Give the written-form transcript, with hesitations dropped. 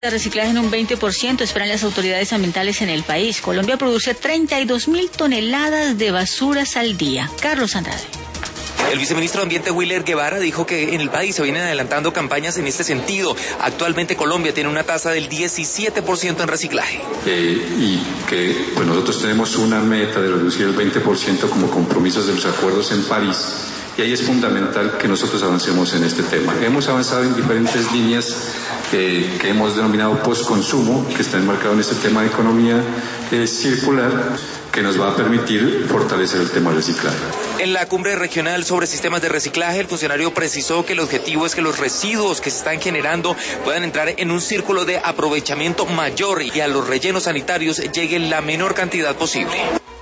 De reciclaje en un 20%, esperan las autoridades ambientales en el país. Colombia produce 32.000 toneladas de basuras al día. Carlos Andrade. El viceministro de Ambiente Willer Guevara dijo que en el país se vienen adelantando campañas en este sentido. Actualmente Colombia tiene una tasa del 17% en reciclaje. Y que pues nosotros tenemos una meta de reducir el 20% como compromisos de los acuerdos en París. Y ahí es fundamental que nosotros avancemos en este tema. Hemos avanzado en diferentes líneas que hemos denominado postconsumo, que está enmarcado en este tema de economía circular, que nos va a permitir fortalecer el tema del reciclaje. En la cumbre regional sobre sistemas de reciclaje, el funcionario precisó que el objetivo es que los residuos que se están generando puedan entrar en un círculo de aprovechamiento mayor y a los rellenos sanitarios llegue la menor cantidad posible.